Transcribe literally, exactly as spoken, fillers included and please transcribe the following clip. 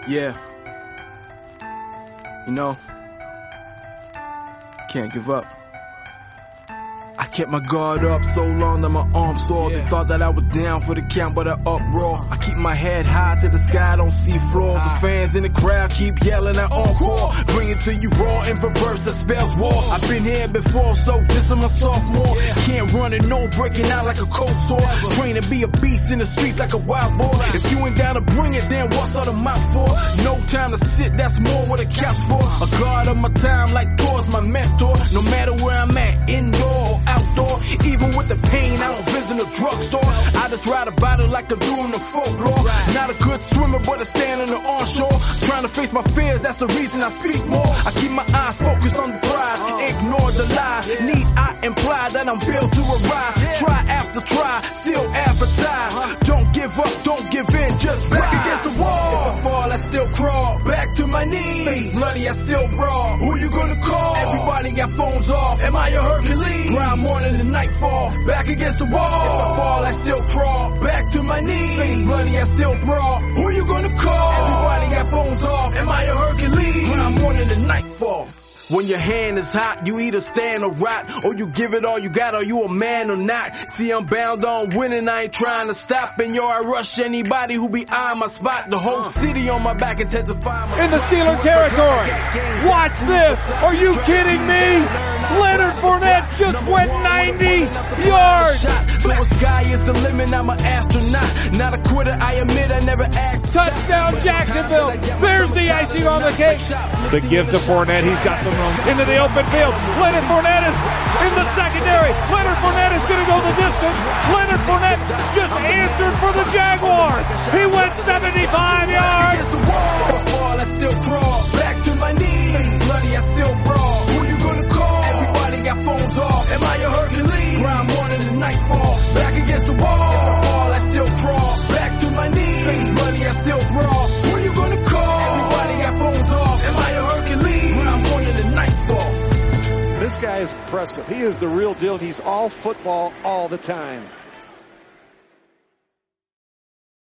Yeah. You know, can't give up. I kept my guard up so long that my arms sore. Yeah. They thought that I was down for the count, but I uproar. I keep my head high to the sky, I don't see floors. The fans in the crowd keep yelling at encore. Bring it to you raw in reverse, that spells war. I've been here before, so this is my sophomore. Can't run it, no breaking out like a cold sore. Train to be a beast in the streets like a wild boy. If you ain't down to bring it, then what's all the mouth for? No time to sit, that's more what a couch for. A guard of my time like towards my mentor. No matter where I'm at, indoor or outdoor, even with the pain, I don't visit a drugstore. I just ride about it like I'm doing the folklore. Not a good swimmer, but I stand on the onshore. Trying to face my fears, that's the reason I speak more. I keep my eyes focused on the prize, ignore the lies. Need I imply that I'm built to arise. Try after try, still advertise. Don't give up, don't give in, just back against the wall. If I fall, I still crawl back to my knees. Face bloody, I still brawl. Who you gonna call? Everybody got phones off. Am I a Hercules? Grind morning to nightfall, back against the wall. If I fall, I still crawl back to my knees. Face bloody, I still brawl. Who you gonna call? Everybody got phones off. Am I a Hercules? Grind morning to nightfall. When your hand is hot, you either stand or rot, or you give it all you got, or you a man or not. See, I'm bound on winning, I ain't trying to stop. And yo, I rush anybody who be on my spot. The whole city on my back intensify my in the Steeler territory. Watch this. Are you kidding me? Leonard Fournette just went ninety yards. So the sky is the limit, I'm an astronaut. Not a quitter, I admit I never act. Touchdown Jacksonville. There's the icing on the cake. The give to Fournette, he's got some room. Into the open field. Leonard Fournette is in the secondary. Leonard Fournette is going to go the distance. Leonard Fournette just answered for the Jaguars. He went seventy-five yards. Against the wall. I still crawl back to my knees. Bloody, I still brawl. Who you gonna call? Everybody got phones off. Am I a Hercules? Grind morning to nightfall. Back against the wall. I still crawl back to my knees. Bloody, I still brawl. Who you gonna call? Everybody got phones off. Am I a Hercules? Grind morning to nightfall. This guy is impressive. He is the real deal. He's all football all the time.